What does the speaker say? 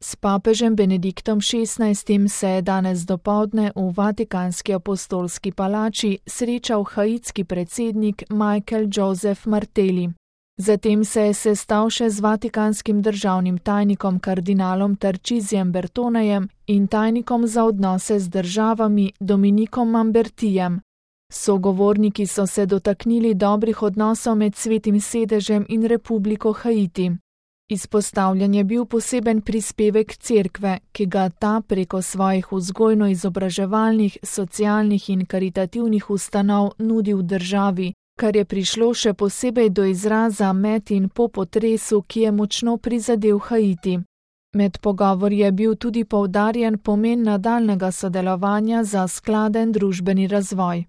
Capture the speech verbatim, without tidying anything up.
S papežem Benediktom šestnajstim se je danes dopoldne v Vatikanski apostolski palači srečal haitski predsednik Michael Joseph Martelly. Zatem se je sestal še z vatikanskim državnim tajnikom kardinalom Tarcisijem Bertonejem in tajnikom za odnose z državami Dominikom Mambertijem. Sogovorniki so se dotaknili dobrih odnosov med Svetim sedežem in Republiko Haiti. Izpostavljen je bil poseben prispevek cerkve, ki ga ta preko svojih vzgojno-izobraževalnih, socialnih in karitativnih ustanov nudi v državi, kar je prišlo še posebej do izraza med in po potresu, ki je močno prizadel Haiti. Med pogovori je bil tudi poudarjen pomen nadaljnjega sodelovanja za skladen družbeni razvoj.